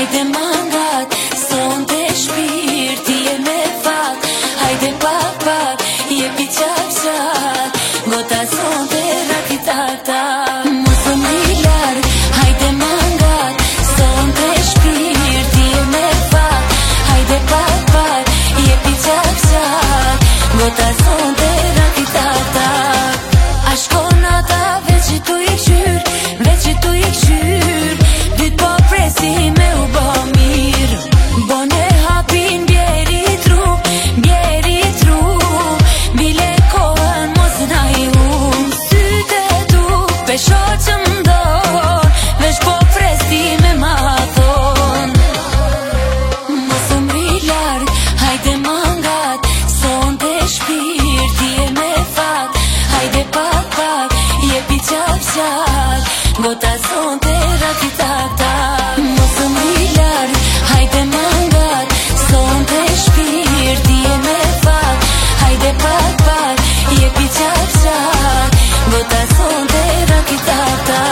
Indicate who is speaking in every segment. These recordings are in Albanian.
Speaker 1: hajde mangat, sonte shpirti e me fat, hajde pak pak, jepi qap qap, gota sonte rakitata. Mosë mri larg, hajde mangat, sonte shpirti e me fat, hajde pak pak, jepi qap qap, gota sonte rakitata. A shkon ata veç që tu i kqyr, veç që tu i kqyr, dyt po presi me u bo mirë. Bone hapin bjeri tru, bile kohën mos na i hum. Syte tu pesho që mdon, veç po presi me ma thon. Mos mri larg, hajde mangat, sonte shpirti e me fat, hajde pak pak, jepi qap qap, gota sonte rakitata. Mos mri larg, hajde mangat, sonte shpirti e me fat, hajde pak pak, jepi qap qap, gota sonte rakitata.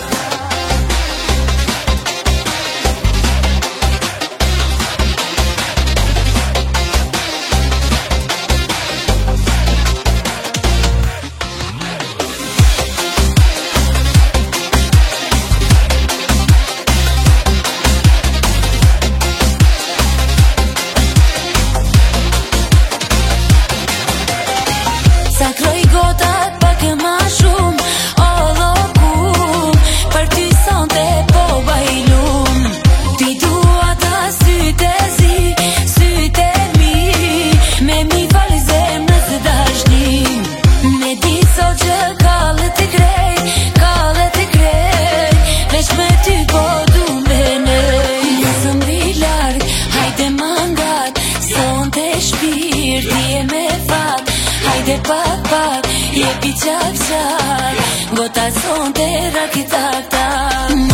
Speaker 1: Sakroj gotat pak e ma shumë, o lokum, për ty sonte po bajlum. Ti dua ta syte zi, syte mi, me mi fal zemrës të dashnim. Me di sot që kallet të krej, veç me ty po du me nej. Mosë mri larg, hajde mangat, sonte shpirti e me fat, hajde pak pak, jepi qap qap, gota sonte rakitata.